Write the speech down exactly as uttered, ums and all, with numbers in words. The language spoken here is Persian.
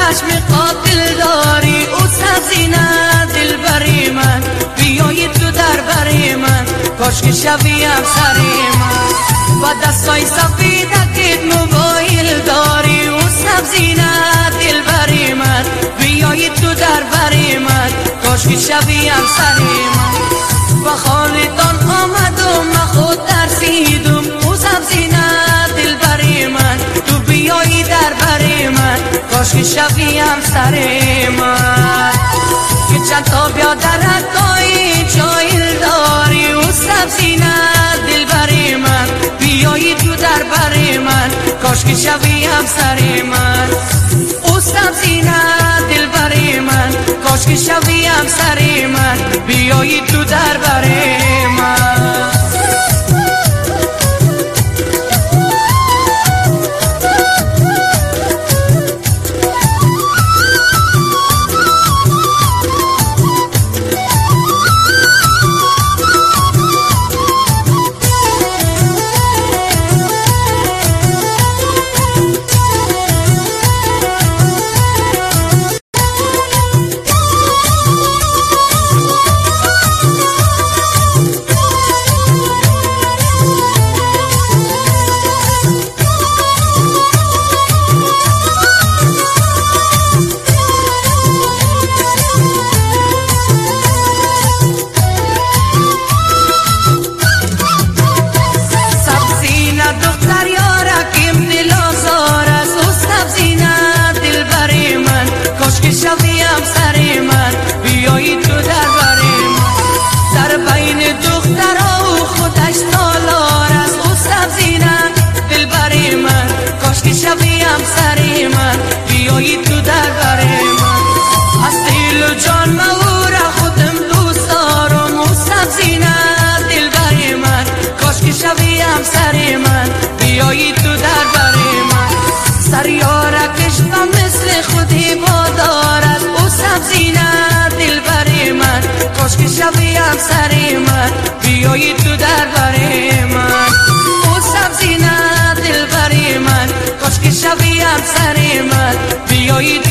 چشم قاتل داری، او سبزی نه دل بری من، بیایی تو در بری من، کاش که شوی همسری من. و دستای سفیدکت موبایل داری، او سبزی نه دل بری من، بیایی تو در بری من، کاش که شوی همسری من. و خالتان آمدم من خود ترسیدم، او سبزی نه دل بری من، تو بیایی در بری من، کاش که شوی همسری من. که چند تا بیادرکایی جایل داری، او سبزی نه دل بری من، بیایی تو در بری من، کاش که شوی همسری من. او سبزی نه دل بری من، کاش که شوی همسری من، بیایی تو در بری من. شوی همسری من، بیایی تو در بری من. در بین دخترها و خودش تالار است، او سبزی نه دل بری من، کاش که شوی همسری من، بیایی تو در بری من. از دل و جان من او را خودم دوست دارم، او سبزی نه دل بری من، کاش که شوی همسری من، بیایی تو در بری من. سریارکش و مثل خودی بادارد، او سبزی نه دل بری من، کاش که شوی همسری من، بیایی تو در بری من. او سبزی نه دل بری من، کاش که شوی همسری من، بیایی